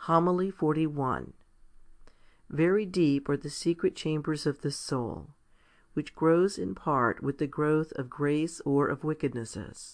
Homily 41. Very deep are the secret chambers of the soul, which grows in part with the growth of grace or of wickednesses.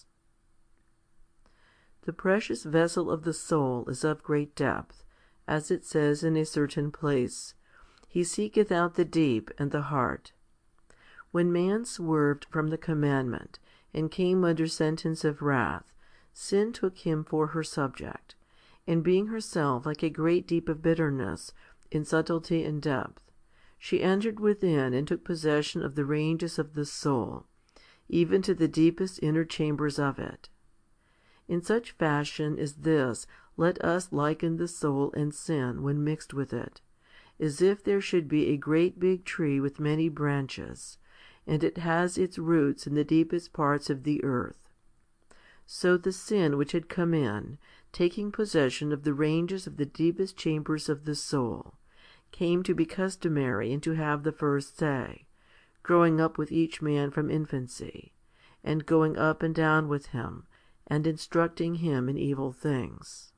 The precious vessel of the soul is of great depth, as it says in a certain place, He seeketh out the deep and the heart. When man swerved from the commandment, and came under sentence of wrath, sin took him for her subject, and being herself like a great deep of bitterness, in subtlety and depth, she entered within and took possession of the ranges of the soul, even to the deepest inner chambers of it. In such fashion as this let us liken the soul and sin when mixed with it, as if there should be a great big tree with many branches, and it has its roots in the deepest parts of the earth. So the sin which had come in, taking possession of the ranges of the deepest chambers of the soul, came to be customary and to have the first say, growing up with each man from infancy, and going up and down with him, and instructing him in evil things.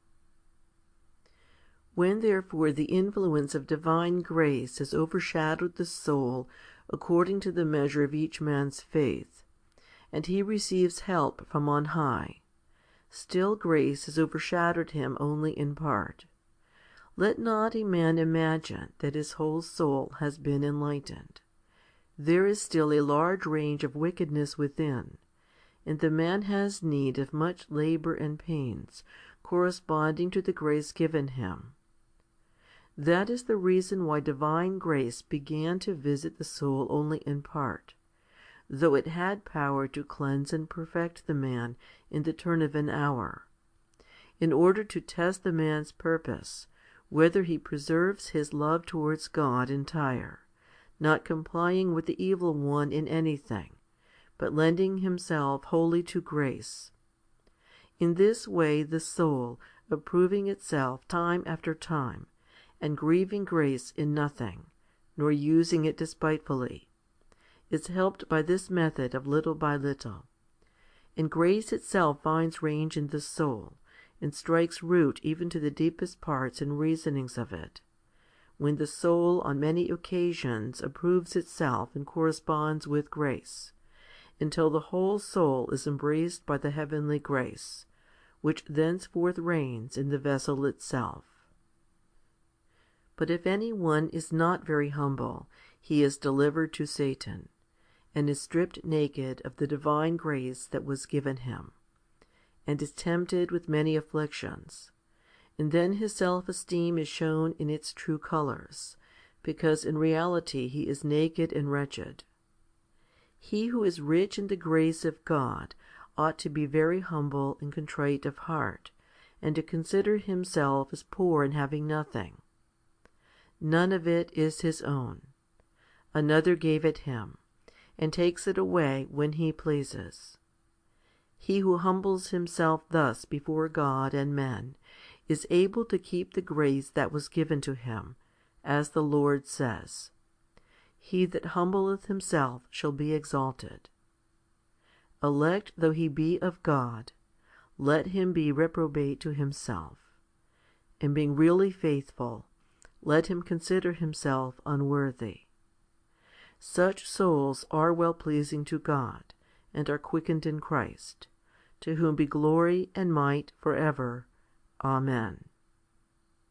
When therefore the influence of divine grace has overshadowed the soul according to the measure of each man's faith, and he receives help from on high, still grace has overshadowed him only in part. Let not a man imagine that his whole soul has been enlightened. There is still a large range of wickedness within, and the man has need of much labour and pains corresponding to the grace given him. That is the reason why divine grace began to visit the soul only in part, though it had power to cleanse and perfect the man in the turn of an hour, in order to test the man's purpose, whether he preserves his love towards God entire, not complying with the evil one in anything, but lending himself wholly to grace. In this way the soul, approving itself time after time, and grieving grace in nothing, nor using it despitefully, is helped by this method of little by little. And grace itself finds range in the soul, and strikes root even to the deepest parts and reasonings of it, when the soul on many occasions approves itself and corresponds with grace, until the whole soul is embraced by the heavenly grace, which thenceforth reigns in the vessel itself. But if any one is not very humble, he is delivered to Satan, and is stripped naked of the divine grace that was given him, and is tempted with many afflictions, and then his self-esteem is shown in its true colours, because in reality he is naked and wretched. He who is rich in the grace of God ought to be very humble and contrite of heart, and to consider himself as poor and having nothing. None of it is his own. Another gave it him, and takes it away when he pleases. He who humbles himself thus before God and men is able to keep the grace that was given to him, as the Lord says, He that humbleth himself shall be exalted. Elect though he be of God, let him be reprobate to himself, and being really faithful, let him consider himself unworthy. Such souls are well pleasing to God, and are quickened in Christ, to whom be glory and might for ever. Amen.